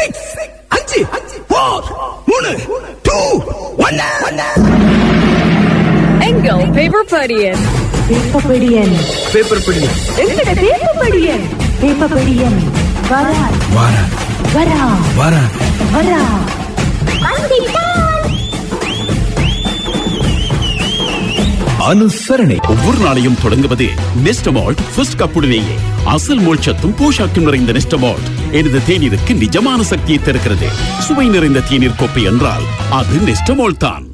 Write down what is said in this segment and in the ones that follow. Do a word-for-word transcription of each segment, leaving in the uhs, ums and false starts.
Six அஞ்சு four மூணு two one. எங்கள் பேப்பர் படியன் பேப்பர் படியன் பேப்பர் படியன் எங்கட பேப்பர் படியன் பேப்பர் படியன் வரா வாரா வரா வாரா வரா அனுசரணை ஒவ்வொரு நாளையும் தொடங்குவது நெஸ்டமால்ட் ஃபர்ஸ்ட் கப்புடனேயே. அசல் மோட்சத்தும் போஷாக்கும் நிறைந்த நெஸ்டமால்ட் எனது தேநீருக்கு நிஜமான சக்தியை தருகிறது. சுவை நிறைந்த தேநீர் கோப்பை என்றால் அது நெஸ்டமால்ட் தான்.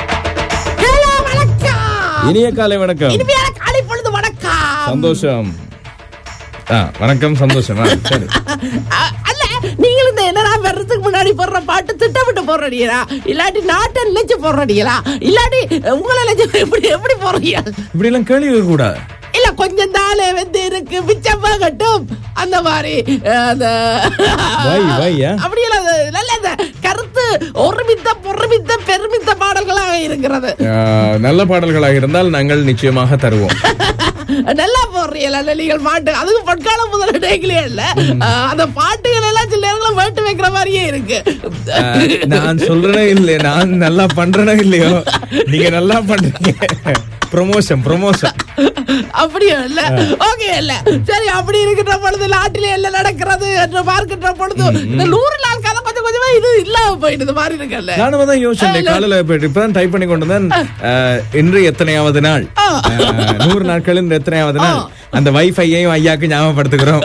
இனிய காலை வணக்கம். இனிமையான காலை பொழுது வணக்கம். சந்தோஷம். வணக்கம் சந்தோஷமா. சரி அல்ல நீங்களும் இந்த என்னடா வர்றதுக்கு முன்னாடி போடுற பாட்டு திட்டமிட்டு போடுறீங்களா இல்லாட்டி நாட்டை நினைச்சு போடுறீங்களா இல்லாட்டி உங்களை நினைச்சு எப்படி எப்படி போடுறீங்க? இப்படி எல்லாம் கேள்வி கூடாது. இல்ல கொஞ்சம் தாளே வந்து இருக்கு பிச்சப்பா கட்டும் அந்த மாதிரி அப்படியெல்லாம் நல்ல இந்த கருத்து ஒருமித்த பொறுமித்த பெருமித்த பாடல்களாக இருக்கிறது. நல்ல பாடல்களாக இருந்தால் நாங்கள் நிச்சயமாக தருவோம். நல்லா போடுறீங்களா நீங்கள் பாட்டு? அதுக்கு பொற்கால முதல் டேக்கிலே இல்ல அந்த பாட்டுகள் எல்லாம் சில நேரங்களும் வேட்டு வைக்கிற மாதிரியே இருக்கு. நான் சொல்றேன் இல்லையா, நான் நல்லா பண்றேனோ இல்லையோ, நீங்க நல்லா பண்றீங்க. ப்ரமோஷன் ப்ரமோஷன் அப்படியே இல்ல ஓகே இல்ல சரி. அப்படி இருக்கிற பொழுது நாட்டிலே எல்லாம் நடக்கிறது என்று பார்க்கின்ற பொழுது இந்த நூறு நாள் கதை கொஞ்சம் கொஞ்சமா இது இல்லாம போயிடுது மாதிரி இருக்குல்ல. நானும் தான் யோசிச்சேன் காலையில இப்பதான் டைப் பண்ணி கொண்டு வந்தேன். இன்று எத்தனையாவது நாள், நூறு நாட்கள் இன்று எத்தனையாவது நாள், அந்த வைஃபையையும் ஐயாக்கு ஞாபகப்படுத்துகிறோம்.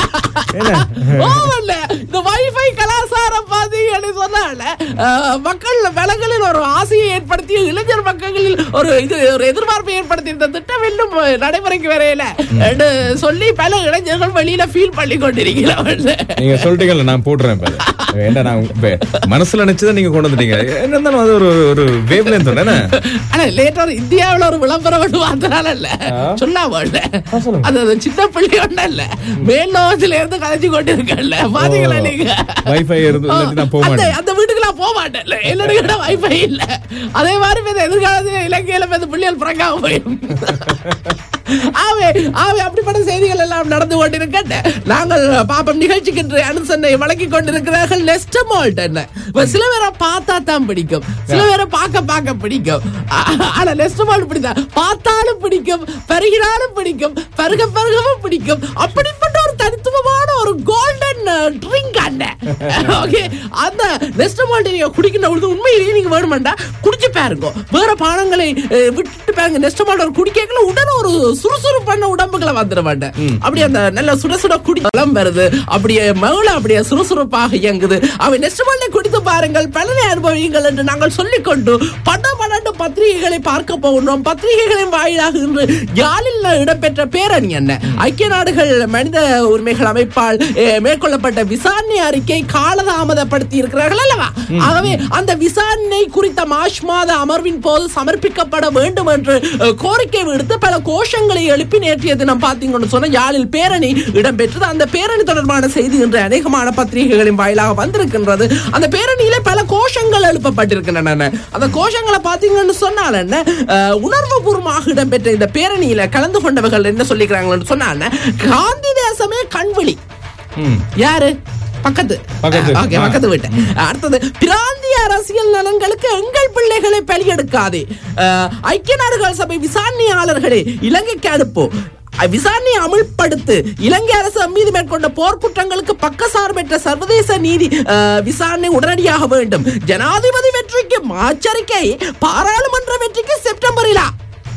இந்த வைஃபை கலாச்சாரம் பாத்தீங்கன்னு சொன்னால மக்கள் விலங்களில் ஒரு ஆசையை ஏற்படுத்தி இளைஞர் மக்களில் ஒரு இது ஒரு எதிர்பார்ப்பை ஏற்படுத்தி இந்த திட்டம் இன்னும் நடைமுறைக்கு வரையில சொல்லி பல இளைஞர்கள் வெளியில ஃபீல் பண்ணி கொண்டிருக்கிறார்கள். நீங்க சொல்லிட்டீங்கல்ல, நான் போடுறேன். ஏன்னா நான் மனசுல நினைச்சதை நீங்க கொண்டு வந்துட்டீங்க. என்ன அது ஒரு ஒரு வேவ்லென்த் தானே. ஆனா லேட்டர் இந்தியாவில் ஒரு விளம்பரம் அதனால இல்ல சொல்லாம அது சின்ன பிள்ளை ஒண்ணு இல்ல மேலோகத்துல இருந்து கலைச்சு கொண்டு இருக்கல பாத்தீங்களா நீங்க. வைஃபை இருந்து நான் போக மாட்டேன், அந்த வீட்டுக்கு நான் போக மாட்டேன். என்னோட வைஃபை இல்ல. அதே மாதிரி எதிர்காலத்தில் இலங்கையில பிள்ளைகள் பிறக்காம போயிடும். ஆவே ஆவே அப்படிப்பட்ட செய்திகள் எல்லாம் நடந்து கொண்டிருக்க நாங்கள் பாப்பம் நிகழ்ச்சிக்கு அனுசரணை வழங்கி கொண்டிருக்கிறார்கள். நெஸ்டமால்ட் என்ன சில பேரை பார்த்தா தான் பிடிக்கும், சில பேரை பார்க்க பார்க்க பிடிக்கும். ஆனா நெஸ்டமால்ட் பிடிக்கும், பார்த்தாலும் பிடிக்கும், பருகினாலும் பிடிக்கும், பருக பருகவும் பிடிக்கும். அப்படிப்பட்ட ஒரு தனித்துவமான ஒரு கோல்டன் ட்ரிங்க் அண்ணன். ஓகே, அந்த நெஸ்டமால்ட் நீங்க குடிக்கின்ற பொழுது உண்மையிலேயே நீங்க வேணுமெண்டா குடிச்சு பாருங்க. வேற பானங்களை விட்டுட்டு பாருங்க. நெஸ்டமால்ட் குடிக்கல உடனே ஒரு சுறுசுறுப்பான உடம்புகளை வந்துட மாட்டேன். அப்படியே அந்த நல்ல சுட சுட குடிக்கலாம் வருது, அப்படியே மகள அப்படியே சுறுசுறுப்பாக இயங்குது. அவை நெஸ்டமால்ட்டை குடித்து பாருங்கள், பலனை அனுபவியுங்கள் என்று நாங்கள் சொல்லிக்கொண்டு பட பன்னெண்டு பத்திரிகைகளை பார்க்க போகின்றோம். பத்திரிகைகளின் வாயிலாக இன்று யாழில் இடம்பெற்ற பேரணி என்ன ஐக்கிய நாடுகள் மனித உரிமைகள் அமைப்பால் மேற்கொள்ளப்பட்ட விசாரணை அறிக்கை காலதாமதப்படுத்தி இருக்கிறார்கள் அல்லவா. ஆகவே அந்த விசாரணை குறித்த மார்ச் மாத அமர்வின் போது சமர்ப்பிக்கப்பட வேண்டும் என்று கோரிக்கை விடுத்து பல கோஷங்களை எழுப்பி நேற்றைய தினம் பார்த்தீங்கன்னு சொன்ன யாழில் பேரணி இடம்பெற்றது. அந்த பேரணி தொடர்பான செய்தி இன்று அநேகமான பத்திரிகைகளின் வாயிலாக வந்திருக்கின்றது. அந்த பேரணியில பல கோஷங்கள் எழுப்பப்பட்டிருக்கின்றன. அந்த கோஷங்களை பார்த்தீங்கன்னு சொன்னால் என்ன உணர்வு பூர்வமாக இடம்பெற்ற இந்த பேரணியில கலந்து கொண்டவர்கள் என்ன சொல்லிக்கிறாங்கன்னு சொன்னால காந்தி தேசமே கண்விழி. யாரு பக்கத்து பக்கத்து வீட்டு. அடுத்தது பிராந்திய அரசியல் நலன்களுக்கு எங்கள் பிள்ளைகளை பலியெடுக்காதே. ஐக்கிய நாடுகள் சபை விசாரணையாளர்களே இலங்கைக்கு அனுப்போ. விசாரணையை அமல்படுத்து. இலங்கை அரசு மீது மேற்கொண்ட போர்க்குற்றங்களுக்கு பக்கசார்பற்ற சர்வதேச நீதி விசாரணை உடனடியாக வேண்டும். ஜனாதிபதி வெற்றிக்கு மாச்சரிக்கை, பாராளுமன்ற வெற்றிக்கு செப்டம்பரிலா.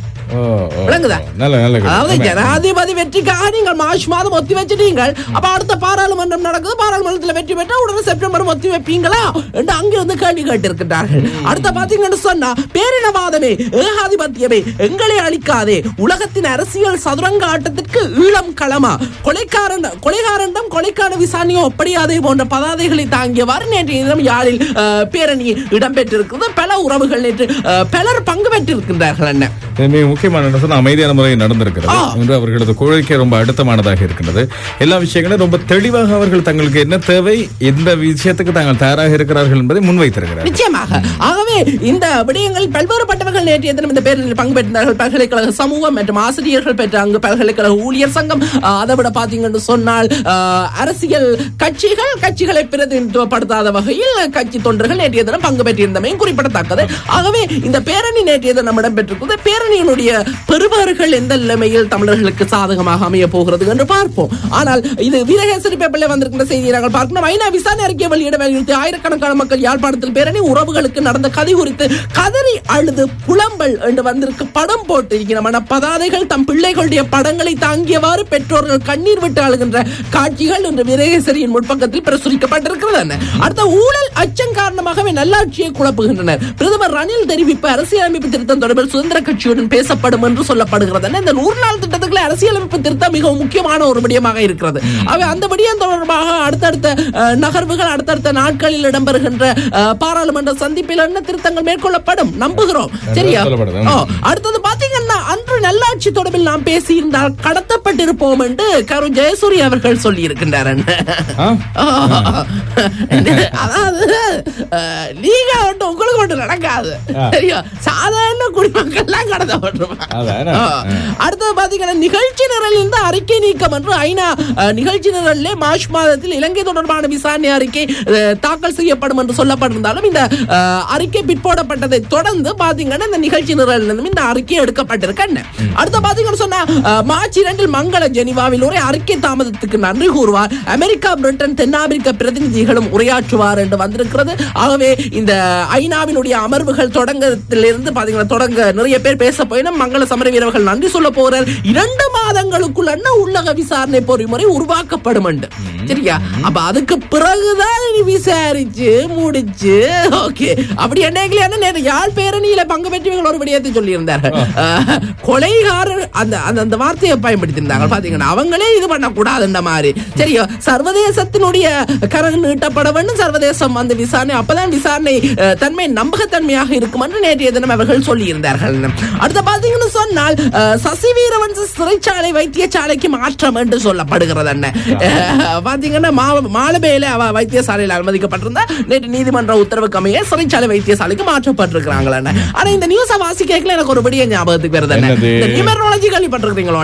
ஜனாதிபதி வெற்றிக்காக நீங்கள் மார்ச் மாதம் ஒத்தி வச்சிட்டீங்க. அப்ப அடுத்த பாராளுமன்றம் நடக்குது, பாராளுமன்றத்தில் வெற்றி பெற்றா உடனே செப்டம்பர் ஒத்தி வைப்பீங்களா என்று அங்கிருந்து கேள்வி கேட்டிருக்கிறார்கள். அடுத்த பாத்தீங்கன்னு சொன்னா பேரினவாதமே ஏகாதிபத்தியமே எங்களை அளிக்காதே. உலகத்தின் அரசியல் சதுரங்க ஆட்டத்திற்கு ஈழம் களமா. கொலைக்காரன் கொலைகாரண்டம் கொலைக்கான விசாரணையோ ஒப்படையாதே போன்ற பதாதைகளை தாங்கியவாறு நேற்றைய தினம் யாழில் பேரணி இடம்பெற்றிருக்கிறது. பல உறவுகள் நேற்று பலர் பங்கு பெற்றிருக்கின்றார்கள். என்ன முக்கியமான அமைதியான முறையில் நடந்திருக்கிறது. அவர்களது கோரிக்கை ரொம்ப அழுத்தமானதாக இருக்கின்றது. எல்லா விஷயங்களும் ரொம்ப தெளிவாக அவர்கள் தங்களுக்கு என்ன தேவை தேவை, எந்த விஷயத்துக்கு தாங்கள் தயாராக இருக்கிறார்கள் என்பதை முன்வைத்திருக்கிறார். நிச்சயமாக. ஆகவே இந்த விடயங்கள் பல்வேறுபட்டவர்கள் நேற்றைய தினம் இந்த பேரில் பங்கு பெற்றார்கள். பல்கலைக்கழக சமூகம் மற்றும் ஆசிரியர்கள் பெற்ற அங்கு பல்கலைக்கழக ஊழியர் சங்கம், அதை விட பாத்தீங்கன்னு சொன்னால் அரசியல் கட்சிகள், கட்சிகளை பிரதிநிதித்துவப்படுத்தாத வகையில் கட்சி தொண்டர்கள் நேற்றைய தினம் பங்கு பெற்றிருந்தமையும் குறிப்பிடத்தக்கது. ஆகவே இந்த பேரணி நேற்றைய தினம் இடம்பெற்றிருக்கிறது. பேரணியினுடைய பெறுபவர்கள் எந்த நிலைமையில் தமிழர்களுக்கு சாதகமாக அமைய போகிறது என்று பார்ப்போம். ஆனால் இது வீரகேசரி பேப்பர்ல வந்திருக்கிற செய்தியை நாங்கள் பார்க்கணும். ஐநா விசாரணை அறிக்கை வெளியிட வலியுறுத்தி ஆயிரக்கணக்கான மக்கள் யாழ்ப்பாணத்தில் பேரணி. உறவுகளுக்கு நடந்த கதை குறித்து கதறி அழுது புலம்பல் என்று வந்திருக்கு. படம் போட்டு இருக்கிற பதாதைகள் தம் பிள்ளைகளுடைய படங்களை தாங்கியவாறு பெற்றோர்கள் கண்ணீர் விட்டு அழுகின்ற காட்சிகள் இன்று வீரகேசரியின் முற்பக்கத்தில் பிரசுரிக்கப்பட்டிருக்கிறது. அடுத்த ஊழல் அச்சம் காரணமாகவே நல்லாட்சியை குழப்புகின்றனர். பிரதமர் ரணில் தெரிவிப்பு அரசியலமைப்பு திருத்தம் தொடர்பில் சுதந்திர கட்சியுடன் பேசப்படும் என்று சொல்லப்படுகிறது. இந்த நூறு நாள் திட்டத்துக்குள்ள அரசியலமைப்பு திருத்தம் மிகவும் முக்கியமான ஒரு விடயமாக இருக்கிறது. அவை அந்த விடயம் தொடர்பாக அடுத்தடுத்த நகர்வுகள் அடுத்தடுத்த நாட்களில் இடம்பெறுகின்ற பாராளுமன்ற சந்திப்பில் என்ன திருத்தங்கள் மேற்கொள்ளப்படும் நம்புகிறோம். சரியா? அடுத்தது பாத்தீங்கன்னா அன்று நல்லாட்சி தொடர்பில் நாம் பேசியிருந்தால் கடத்தப்பட்டிருப்போம் என்று கரு ஜெயசூரி அவர்கள் சொல்லி இருக்கின்றார். அதாவது நீங்க உங்களுக்கு ஒன்று நடக்காது. சரியா? சாதாரண குடிமக்கள் எல்லாம் கடத்தப்பட்டிருப்பாங்க. அடுத்தது பாத்தீங்கன்னா நிகழ்ச்சி நிரலில் இருந்து அறிக்கை நீக்கம் என்று ஐநா நிகழ்ச்சி நிரலிலே மார்ச் மாதத்தில் இலங்கை தொடர்பான விசாரணை அறிக்கை தாக்கல் செய்யப்படும் என்று சொல்லப்பட்டிருந்தாலும் இந்த அறிக்கை பிற்போடப்பட்டதை தொடர்ந்து பாத்தீங்கன்னா இந்த நிகழ்ச்சி நிரலில் இந்த அறிக்கை எடுக்கப்பட்டிருக்கு. அடுத்த பாத்தீங்கன்னா சொன்னா மார்ச் இரண்டில் மங்கள ஜெனிவாவில் ஒரு அறிக்கை தாமதத்துக்கு நன்றி கூறுவார். அமெரிக்கா, பிரிட்டன், தென்னாப்பிரிக்க பிரதிநிதிகளும் உரையாற்றுவார் என்று வந்திருக்கிறது. ஆகவே இந்த ஐநாவினுடைய அமர்வுகள் தொடங்கத்திலிருந்து பாத்தீங்கன்னா தொடங்க நிறைய பேர் பேச போயினும் மங்கள சமர வீரர்கள் நன்றி சொல்ல போறார். இரண்டு மாதங்களுக்குள்ள உள்ளக விசாரணை பொறிமுறை உருவாக்கப்படும். சரியா? அப்ப அதுக்கு பிறகுதான் விசாரிச்சு முடிச்சு ஓகே அப்படி என்ன யாழ் பேரணியில பங்கு பெற்றவர்கள் ஒரு விடயத்தை சொல்லி இருந்தார்கள். கொலைகாரர் அந்த அந்த வார்த்தையை பயன்படுத்தியிருந்தாங்க. பாத்தீங்கன்னா அவங்களே இது பண்ண கூடாதுன்ற மாதிரி. சரியா? சர்வதேசத்தினுடைய கரம் நீட்டப்பட வேண்டும். சர்வதேசம் அந்த விசாரணை அப்பதான் விசாரணை தன்மை நம்பகத்தன்மையாக இருக்கும் என்று நேற்றைய தினம் அவர்கள் சொல்லி இருந்தார்கள். அடுத்த பாத்தீங்கன்னு சொன்னால் சசி வீரவன்ச சிறைச்சாலை வைத்தியசாலைக்கு மாற்றம் என்று சொல்லப்படுகிறது. பாத்தீங்கன்னா மாலபேல அவ வைத்தியசாலையில் அனுமதிக்கப்பட்டிருந்தா நேற்று நீதிமன்ற உத்தரவுக்கு அமைய சிறைச்சாலை வைத்தியசாலைக்கு மாற்றப்பட்டிருக்கிறாங்க. ஆனா இந்த நியூஸ் வாசிக்க எனக்கு ஒரு விடிய ஞாபகத்துக்கு வருது. நியூமராலஜி கேள்விப்பட்டிருக்கீங்களோ?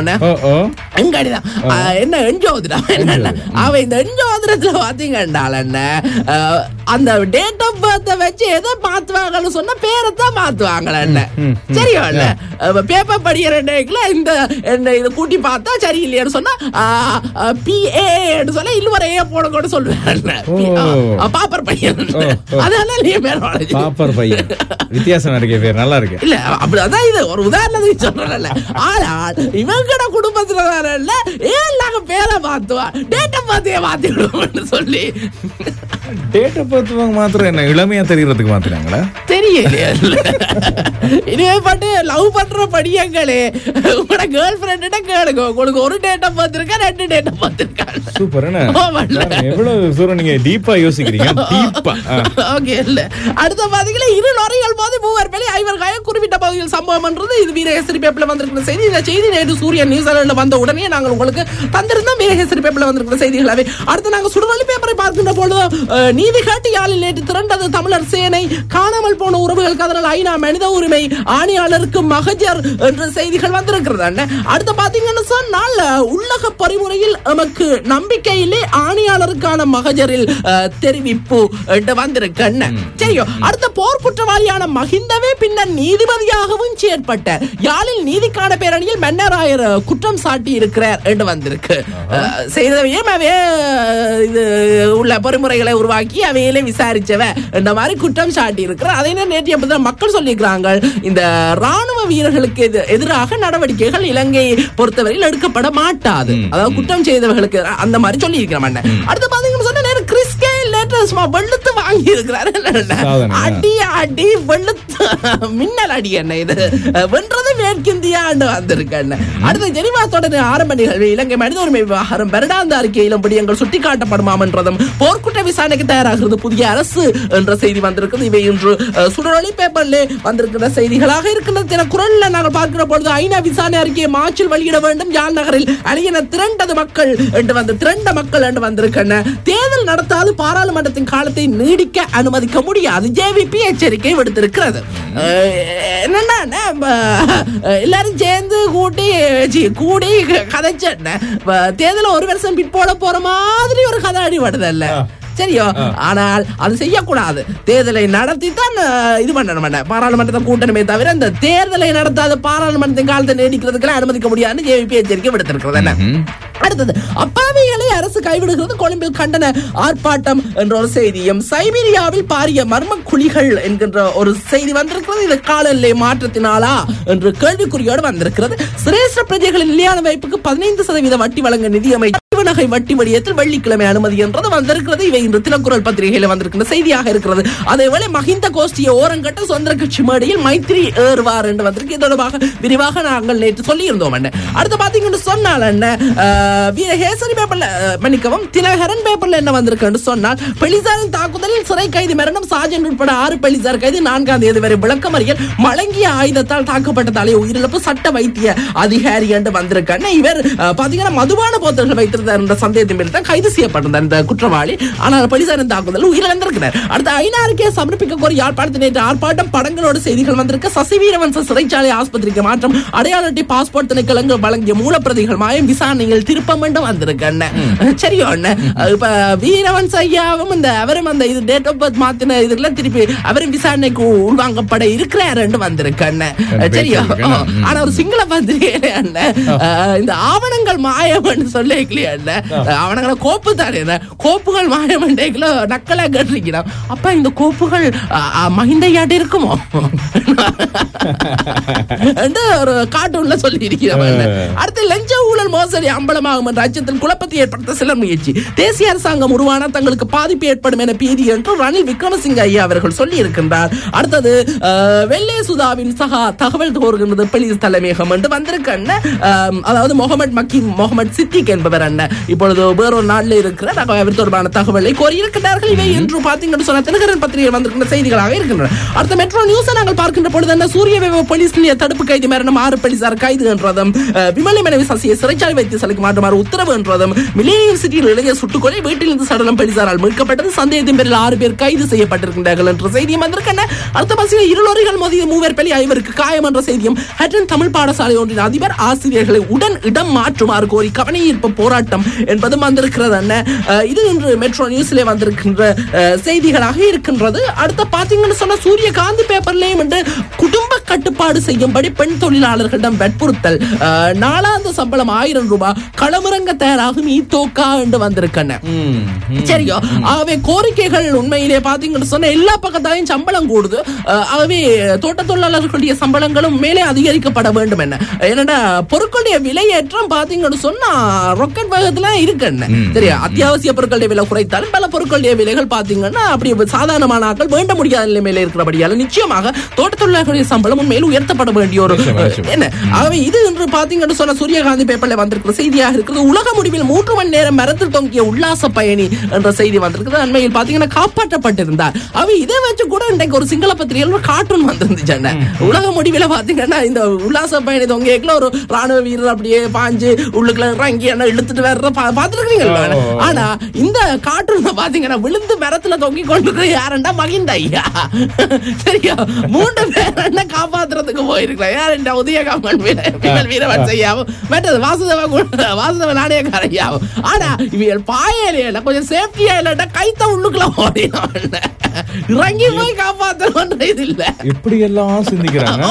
என்ன எஞ்சோதிடம் அவ இந்த எஞ்சோதிடத்துல பாத்தீங்கன்னா அந்த டேட் ஆஃப் பர்த் வச்சு எதை மாத்துவாங்கன்னு சொன்னா பேரத்தான் மாத்துவாங்க. சரியா? பேப்பர் படிக்கிற இந்த இதை கூட்டி பார்த்தா சரி இல்லையான்னு சொன்னா சொல்ல இன்னொரு ஏ போட கூட சொல்லுவேன். பாப்பர் பையன். பாப்பர் பையன் வித்தியாசம் இருக்கு, பேர் நல்லா இருக்கு. இல்ல அப்படி அதான் இது ஒரு உதாரணத்துக்கு சொல்றேன்ல. ஆனால் இவங்கட குடும்பத்துல ஏன் நாங்க பேரை மாத்துவா டேட் ஆஃப் பர்த் மாத்தி விடுவோம்னு சொல்லி டேட் ஆஃப் பர்த் மாத்திரம் என்ன இளமையா தெரியறதுக்கு மாத்துறாங்களா தெரியலையா? இனிமே பாட்டு லவ் பண்ற படியங்களே உங்களோட கேர்ள் ஃபிரெண்ட் கேளுங்க. உங்களுக்கு ஒரு டேட் ஆஃப் பர்த் இருக்கா, ரெண்டு டேட் ஆஃப் பர்த் இருக்கா? சூப்பர். எவ்வளவு சூப்பர் நீங்க டீப்பா யோசிக்கிறீங்க. டீப்பா ஓகே. இல்ல அடுத்த பாத்தீங்கன்னா இரு லாரிகள் போது மூவர் பேரை ஐவர் காயம் குறிப்பிட்ட பகுதியில் சம்பவம் பண்றது. இது வீரகேசரி பேப்பர்ல வந்திருக்கிற செய்தி. இந்த செய்தி நேற்று சூரியன் நியூஸ்ல வந்த உடனே நாங்கள் உங்களுக்கு தந்திருந்தோம். வீரகேசரி பேப்பர்ல வந்திருக்கிற செய்திகளாவே. அடுத்து நாங்கள் சுடுவழி பேப்பரை பார்க்கின்ற பொழுது நீதி காட்டி யாழில் நேற்று திரண்டது தமிழர் சேனை. காணாமல் போன உறவுகள் கதறல் ஐநா மனித உரிமை ஆணையாளருக்கு மகஜர் என்ற செய்திகள் வந்திருக்கிறது. அடுத்து பாத்தீங்கன்னு சொன்னால் உள்ளக பரிமுறையில் நமக்கு நம்பிக்கையிலே ஆணையாளருக்கான மகஜரில் தெரிவிப்பு வந்திருக்கு. சரியோ? அடுத்த போர் குற்றவாளியான மஹிந்தவே பின்னர் நீதிபதியாகவும் செயற்பட்டார். யாழில் நீதிக்கான பேரணியில் மன்னராயர் குற்றம் சாட்டி இருக்கிறார் என்று வந்திருக்கு. செய்தவையே இது உள்ள பொறிமுறைகளை உருவாக்கி அவையிலே விசாரிச்சவ இந்த மாதிரி குற்றம் சாட்டி இருக்கிறார். அதை நேற்றைய மக்கள் சொல்லியிருக்கிறாங்க. இந்த ராணுவ வீரர்களுக்கு எதிராக நடவடிக்கைகள் இலங்கை பொறுத்தவரையில் எடுக்கப்பட மாட்டாது. அதாவது குற்றம் செய்தவர்களுக்கு அந்த மாதிரி சொல்லி இருக்கிறாங்க. அடுத்து பாத்தீங்கன்னா சொன்ன நேரம் கிறிஸ்கேல் வெளுத்து வாங்கி இருக்கிறாரு. அடி அடி வெளுத்து மின்னல் அடி என்ன இது வென்றது மேற்கிந்தியா வந்திருக்கேன். அடுத்த ஜெனிவா தொடர் ஆரம்ப நிகழ்வு இலங்கை மனித உரிமை விவகாரம் வருடாந்த அறிக்கையிலும் எங்கள் சுட்டிக்காட்டப்படுமாம் என்றதும் போர்க்குற்ற விசாரணைக்கு தயாராகிறது புதிய அரசு என்ற செய்தி வந்திருக்கிறது. இவை இன்று சுடரொளி பேப்பர்ல வந்திருக்கிற செய்திகளாக இருக்கின்றது. என குரல்ல நாங்கள் பார்க்கிற பொழுது ஐநா விசாரணை அறிக்கையை மார்ச்சில் வெளியிட வேண்டும், யாழ் நகரில் அணியின திரண்டது மக்கள் என்று வந்து திரண்ட மக்கள் என்று வந்திருக்கின்றன. தேர்தல் நடத்தாது பாராளுமன்றத்தின் காலத்தை நீடிக்க அனுமதிக்க முடியாது ஜேவிபி எச்சரிக்கை விடுத்திருக்கிறது. என்னன்னா எல்லாரும் சேர்ந்து கூட்டி கூடி கதைச்ச தேர்தல ஒரு வருஷம் பிற்போட போற மாதிரி ஒரு கதை அடிபடுதல்ல சரியோ. ஆனால் அது செய்யக்கூடாது. தேர்தலை நடத்தி தான் இது பண்ணணும். பாராளுமன்றத்தை கூட்டணுமே தவிர இந்த தேர்தலை நடத்தாத பாராளுமன்றத்தின் காலத்தை நீடிக்கிறதுக்கு அனுமதிக்க முடியாதுன்னு ஜேவிபி எச்சரிக்கை விடுத்திருக்கிறது. அடுத்தது அப்பாவிகளை அரசு கைவிடுகிறது, கொழும்பில் கண்டன ஆர்ப்பாட்டம் என்ற ஒரு செய்தியும், சைபீரியாவில் பாரிய மர்ம குழிகள் என்கின்ற ஒரு செய்தி வந்திருக்கிறது. இது காலநிலை மாற்றத்தினாலா என்று கேள்விக்குறியோடு வந்திருக்கிறது. சிரேஷ்ட பிரஜைகளின் நிலையான வைப்புக்கு பதினைந்து சதவீத வட்டி வழங்க நிதியமைச்சர் நகை வட்டி வடியத்தில் வெள்ளிக்கிழமை அனுமதி என்றது வந்திருக்கிறது. இவை இன்று தினக்குரல் பத்திரிகையில் வந்திருக்கிற செய்தியாக இருக்கிறது. அதேவேளை மஹிந்த கோஷ்டியை ஓரங்கட்ட சொந்த கட்சி மேடையில் மைத்ரி ஏறுவார் என்று வந்திருக்கு. இது தொடர்பாக விரிவாக நாங்கள் நேற்று சொல்லி இருந்தோம். அடுத்து பாத்தீங்கன்னு சொன்னால் என்ன வீரஹேசரி பேப்பர்ல மன்னிக்கவும் தினகரன் பேப்பர்ல என்ன வந்திருக்கு சொன்னால் பெலிசாரின் தாக்குதலில் சிறை கைதி மரணம், சார்ஜென்ட் உட்பட ஆறு பெலிசார் கைது, நான்காம் தேதி வரை விளக்கமறியல், மழங்கிய ஆயுதத்தால் தாக்கப்பட்டதாலே உயிரிழப்பு, சட்ட வைத்திய அதிகாரி என்று வந்திருக்காங்க. இவர் பாத்தீங்கன்னா மதுபான போத்தல்கள் வைத்திருந்தார் என்ற சந்தேகத்தின் பேரில் தான் கைது செய்யப்பட்டிருந்தார் இந்த குற்றவாளி. ஆனால் போலீசாரின் தாக்குதல் உயிரிழந்திருக்கிறார். அடுத்த ஐநா அறிக்கையை சமர்ப்பிக்க கோரி யாழ்ப்பாணத்தில் நேற்று ஆர்ப்பாட்டம், படங்களோடு செய்திகள் வந்திருக்கு. சசி வீரவன்ச சிறைச்சாலை ஆஸ்பத்திரிக்கு மாற்றம், அடையாள அட்டை பாஸ்போர்ட் திணைக்களங்கள் வழங்கிய மூலப்பிரதிகள் மாயம், விசாரணையில் திருப்பம் என்று வந்திருக்கேன். சரியோ இப்ப வீரவன்ச ஐயாவும் இந்த அவரும் அந்த இது டேட் ஆஃப் பர்த் மாத்தின இதுல திருப்பி அவரும் விசாரணைக்கு உள்வாங்கப்பட இருக்கிறார் என்று வந்திருக்கேன். சரியோ ஆனா ஒரு சிங்கள பத்திரிகை இந்த ஆவணங்கள் மாயம் என்று சொல்லிக்கலையா அவனங்களை கோப்பு தானே கோப்புகள் மாயமண்டைக்குள்ள நக்கலா கேட்டிருக்கிறான். அப்ப இந்த கோப்புகள் மஹிந்தையாட்டி இருக்குமோ ஒரு கார்ட்டூன்ல சொல்லி இருக்கிறான். அடுத்து லஞ்ச ஊழல் மோசடி அம்பலமாகும் என்ற அச்சத்தில் குழப்பத்தை ஏற்படுத்த சிலர் முயற்சி, தேசிய அரசாங்கம் உருவான தங்களுக்கு பாதிப்பு ஏற்படும் என பீதி என்று ரணில் விக்ரமசிங்க ஐயா அவர்கள் சொல்லி இருக்கின்றார். அடுத்தது வெள்ளே சுதாவின் சகா தகவல் கோருகின்றது போலீஸ் தலைமையகம் என்று வந்திருக்கேன். அதாவது முகமது மக்கீம் முகமது சித்திக் என்பவர் என்ன இப்பொழுது வேறொரு நாட்டில் இருக்கிற தொடர்பான தகவலை கோரியிருக்கிறார்கள். இவை என்று பார்த்தீங்கன்னு சொன்ன தினகரன் பத்திரிகையில் வந்திருக்கிற செய்திகளாக இருக்கின்றன. அடுத்த மெட்ரோ நியூஸை நாங்கள் பார்க்கின்ற பொழுது என்ன சூரிய போலீஸ் நிலைய தடுப்பு கைது மரணம், ஆறு போலீசார் கைது என்றதும், விமலை மனைவி சசியை சிறைச்சாலை வைத்தியசாலைக்கு மாற்றுமாறு உத்தரவு என்றதும், மில்லேனியம் சிட்டியில் இளைய சுட்டுக்கொலை, வீட்டிலிருந்து சடலம் போலீசாரால் மீட்கப்பட்டது, சந்தேகத்தின் பேரில் ஆறு பேர் கைது செய்யப்பட்டிருக்கின்றார்கள் என்ற செய்தியும் வந்திருக்கின்றன. அடுத்த பசியில் இருளோரிகள் மோதிய மூவர் பலி, ஐவருக்கு காயம் என்ற செய்தியும், ஹட்டன் தமிழ் பாடசாலை ஒன்றின் அதிபர் ஆசிரியர்களை உடன் இடம் மாற்றுமாறு கோரி கவனஈர்ப்பு போராட்டம் என்பதும் வந்திருக்கிறது. இது இன்று மெட்ரோ நியூஸ்ல வந்திருக்கின்ற செய்திகளாக இருக்கின்றது. அடுத்த பாத்தீங்கன்னு சொன்ன சூரியகாந்தி பேப்பர்லயும் என்று குடும்ப கட்டுப்பாடு செய்யும்படி பெண் தொழிலாளர்களிடம் வற்புறுத்தல், நாலாந்து சம்பளம் ஆயிரம் ரூபாய், களமிறங்க தயாராகும் ஈத்தோக்கா என்று வந்திருக்கன. சரியோ ஆகவே கோரிக்கைகள் உண்மையிலே பாத்தீங்கன்னு சொன்ன எல்லா பக்கத்தாலையும் சம்பளம் கூடுது. ஆகவே தோட்ட தொழிலாளர்களுடைய சம்பளங்களும் மேலே அதிகரிக்கப்பட வேண்டும். என்ன என்னடா பொருட்களுடைய விலையேற்றம் பாத்தீங்கன்னு சொன்னா ராக்கெட் வேகத்துல இருக்கு. சரியா அத்தியாவசிய பொருட்களுடைய விலை குறைத்தாலும் பல பொருட்களுடைய விலைகள் பாத்தீங்கன்னா அப்படி சாதாரணமான ஆட்கள் வேண்ட முடியாத நிலைமையில இருக்கிறபடியால நிச்சயமாக தோட்ட தொழிலாளர்களுடைய சம்பளம் உண்மையில் உயர்த்தப்பட வேண்டிய ஒரு என்ன. ஆகவே இது இன்று பாத்தீங்கன்னு சொன்ன சூரியகாந்தி பேப்பர்ல வந்திருக்கிற செய்தியாக இருக்கிறது. உலக முடிவில் மூன்று மணி நேரம் மரத்தில் தொங்கிய உல்லாச பயணி என்ற செய்தி வந்திருக்கிறது. அண்மையில் பாத்தீங்கன்னா காப்பாற்றப்பட்டிருந்தார். அவை இதை வச்சு கூட இன்றைக்கு ஒரு சிங்கள பத்திரிகையில் ஒரு கார்ட்டூன் வந்திருந்துச்சு. உலக முடிவில் பாத்தீங்கன்னா இந்த உல்லாச பயணி தொங்கியக்குள்ள ஒரு ராணுவ வீரர் அப்படியே பாஞ்சு உள்ளுக்குள்ள இறங்கி என்ன இழுத்துட்டு வர்ற பாத்துருக்கீங்களா? ஆனா இந்த கார்ட்டூன்ல பாத்தீங்கன்னா விழுந்து மரத்துல தொங்கி கொண்டு யாருண்டா மகிந்த ஐயா. சரியா மூன்று பேர் என்ன காப்பாத்துறதுக்கு போயிருக்கிறேன். யாருண்டா உதயகாமன் வீரவன் செய்யாவும் மற்றது வாசுதேவ வாசுதேவ நாணயக்கார ஐயாவும். ஆனா இவங்க பாயல கொஞ்சம் சேஃப்டியா இல்லட்டா கைத்த உள்ளுக்குள்ள ஓடினோம் இறங்கி போய் காப்பாத்தணும். இது இல்ல இப்படி எல்லாம் சிந்திக்கிறாங்க.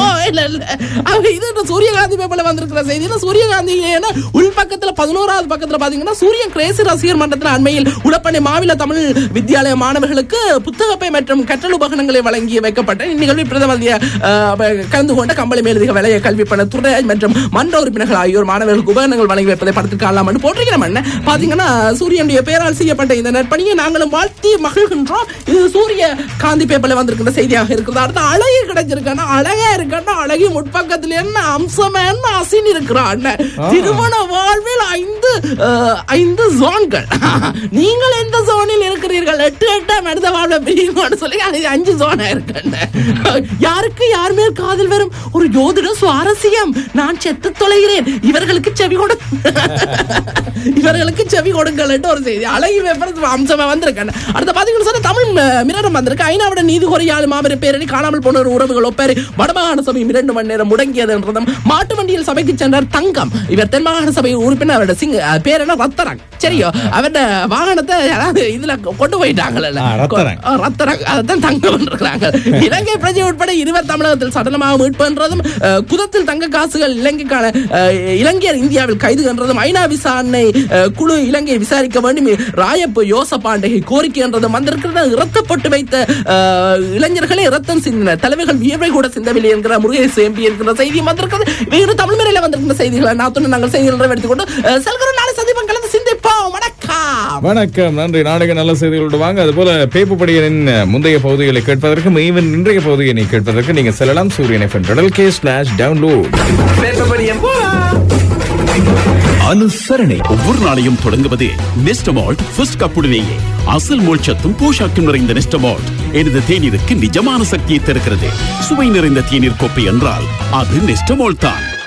இது சூரியகாந்தி பேப்பர்ல வந்திருக்கிற செய்தி. சூரியகாந்தி உள்பக்கத்துல பதினோராவது பக்கத்துல பாத்தீங்கன்னா சூரியன் கிரேசி ரசிகர் மன்றத்தில் அண்மையில் உளப்பனை மாநில தமிழ் வித்யாலய மாணவர்களுக்கு புத்தகப்பை மற்றும் கற்றல் உபகரணங்களை வழங்கி வைக்கப்பட்ட இந்நிகழ்வில் பிரதமர் கலந்து கொண்ட கம்பளி மேலதிக வலய கல்வி பண துறை மற்றும் மன்ற உறுப்பினர்கள் ஆகியோர் மாணவர்களுக்கு உபகரணங்கள் வழங்கி வைப்பதை படத்திற்கு காணலாம் போட்டிருக்கிறோம். பாத்தீங்கன்னா சூரியனுடைய பேரால் செய்யப்பட்ட இந்த நற்பணியை நாங்களும் வாழ்த்தி மகிழ்கின்றோம். இது சூரிய இன்றைய காந்தி பேப்பர்ல வந்திருக்கிற செய்தியாக இருக்குது. அடுத்து அழகி கிடைச்சிருக்கான அழகா இருக்கான அழகி முற்பக்கத்துல என்ன அம்சம் என்ன அசின் இருக்கிறான். திருமண வாழ்வில் ஐந்து ஐந்து ஜோன்கள். நீங்கள் எந்த ஜோனில் இருக்கிறீர்கள்? எட்டு எட்டாம் எடுத்த வாழ்வை பிரியுங்கன்னு சொல்லி அது அஞ்சு ஜோனா இருக்கு. யாருக்கு யார் மேல் காதல் வரும்? ஒரு ஜோதிட சுவாரஸ்யம். நான் செத்து தொலைகிறேன், இவர்களுக்கு செவி கொடு இவர்களுக்கு செவி கொடுங்கள் ஒரு செய்தி அழகி பேப்பர் அம்சமா வந்திருக்கேன். அடுத்த பாத்தீங்கன்னா சொன்ன தமிழ் மிரரம் வந்திருக்கு. ஐநாவிட நீதி கோரியால் மாபெரும் பேரணி காணாமல் போன உறவுகள் ஒப்பேரி வடமாகாண சபை இரண்டு மணி நேரம் முடங்கியது என்றதும் மாட்டு வண்டியில் சபைக்கு சென்றார் தங்கம். இவர் தென் மாகாண சபை உறுப்பினர். அவரோட சிங் பேர் என்ன ரத்தரங். சரியோ அவரோட வாகனத்தை இதுல கொண்டு போயிட்டாங்கல்ல ரத்தரங், அதான் தங்கம் இருக்கிறாங்க. இலங்கை பிரஜை உட்பட இருவர் தமிழகத்தில் சடலமாக மீட்பு என்றதும் குதத்தில் தங்க காசுகள் இலங்கைக்கான இலங்கையர் இந்தியாவில் கைது என்றதும் ஐநா விசாரணை குழு இலங்கை விசாரிக்க வேண்டும் ராயப்பு யோசபாண்டகை கோரிக்கை என்றதும் வந்திருக்கிறது. இறக்கப்பட்டு வைத்த இளைஞர்களை இரத்தம் சிந்தின தலைவர்கள் வியர்வை கூட சிந்தவில்லை என்கிற முருகேசு எம்பி என்கிற செய்தியும் வந்திருக்கிறது. வேறு தமிழ் மேல வந்திருக்கிற செய்திகளை நான் நாங்கள் செய்திகளை எடுத்துக்கொண்டு செல்கிற நாளை சந்திப்போம், கலந்து சிந்திப்போம். வணக்கம் வணக்கம், நன்றி. நாளைக்கு நல்ல செய்திகளோடு வாங்க. அதுபோல பேப்பு படியனின் முந்தைய பகுதிகளை கேட்பதற்கு ஈவன் இன்றைய பகுதியை கேட்பதற்கு நீங்க செல்லலாம் சூரியன் எஃப்எம் கடல் கே ஸ்லாஷ் டவுன்லோட். அனுசரணை ஒவ்வொரு நாளையும் தொடங்குவது நெஸ்டமால்ட் ஃபர்ஸ்ட் கப்புடனேயே. அசல் மோட்சத்தும் போஷாக்கும் நிறைந்த நெஸ்டமால்ட் எனது தேநீருக்கு நிஜமான சக்தியை தருகிறது. சுவை நிறைந்த தேநீர் கோப்பை என்றால் அது நெஸ்டமால்ட் தான்.